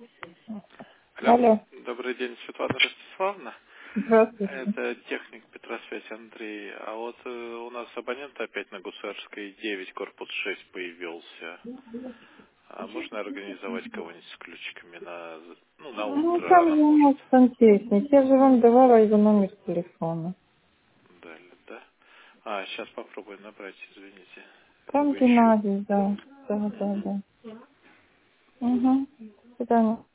Алло. Алло, Добрый день, Светлана Ростиславовна. здравствуйте. Это техник Петросвязь Андрей. А вот у нас абонент опять на Гусарской 9, корпус 6 появился. А можно организовать кого-нибудь с ключиками на Ну, утро там рано, не может? может сантехник. Я же вам давала его номер телефона. Дали, да? А, сейчас попробую набрать, извините. Там Вы еще... Геннадий, да. Да, да, Мгм. да. Угу. До свидания.